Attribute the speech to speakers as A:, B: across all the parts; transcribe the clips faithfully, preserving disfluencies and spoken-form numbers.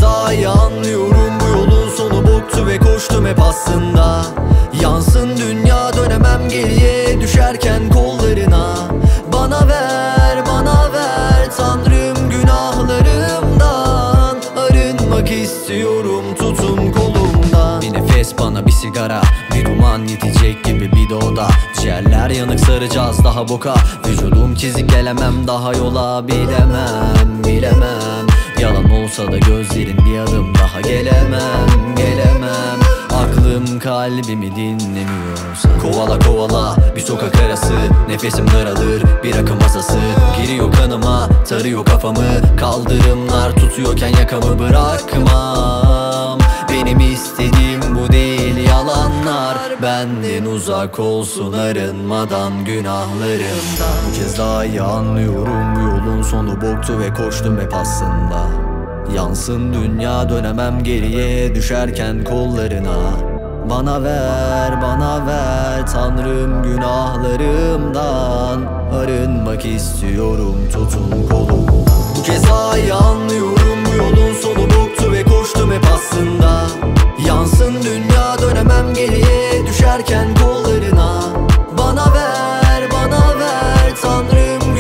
A: daha iyi anlıyorum, bu yolun sonu boktu ve koştum hep aslında. Yansın dünya, dönemem geriye, düşerken kollarına. Bana ver, bana ver Tanrım günahlarımdan. Arınmak istiyorum, tutun kolumdan. Bir nefes bana, bir sigara, bir duman yetecek gibi bir de oda. Ciğerler yanık, saracağız daha boka. Vücudum çizik, gelemem daha yola. Bilemem, bilemem. Yalan olsa da gözlerin bir adım daha. Gelemem, gelemem. Aklım kalbimi dinlemiyorsa. Kovala kovala bir sokak arası, nefesim daralır bir akım masası. Giriyor kanıma, tarıyor kafamı. Kaldırımlar tutuyorken yakamı bırakmam. Benim istediğim bu değil, yalanlar benden uzak olsun, arınmadan günahlarımdan. Bu kez daha iyi anlıyorum, bu yolun sonu boktu ve koştum hep aslında. Yansın dünya, dönemem geriye, düşerken kollarına. Bana ver, bana ver Tanrım günahlarımdan. Arınmak istiyorum, tutun kolumdan. Bu kez daha iyi anlıyorum, bu yolun sonu boktu ve koştum hep aslında. Yansın dünya, dönemem geriye, düşerken kollarına. Bana ver, bana ver Tanrım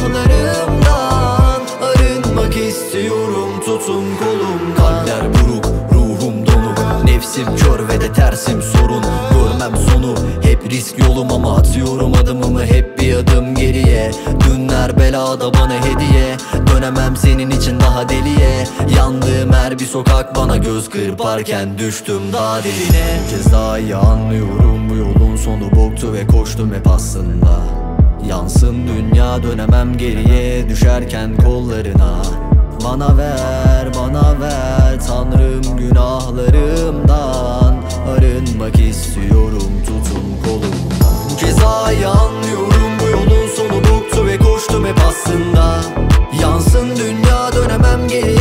A: günahlarımdan. Arınmak istiyorum, tutun kolumdan. Kalpler buruk, ruhum donuk, nefsim kör ve de tersim sorun. Görmem sonu, hep risk yolum ama atıyorum adımımı hep bir adım geriye. Dünler belada bana hediye, dönemem senin için daha deliye. Yandığım her bir sokak bana göz kırparken düştüm daha derine. Bir kez daha iyi anlıyorum, bu yolun sonu boktu ve koştum hep aslında. Yansın dünya, dönemem geriye, düşerken kollarına. Bana ver, bana ver Tanrım günahlarımdan. Arınmak istiyorum, tutun kolumdan. Bu kez daha iyi anlıyorum, bu yolun sonu boktu ve koştum hep aslında. Yansın dünya, dönemem geriye,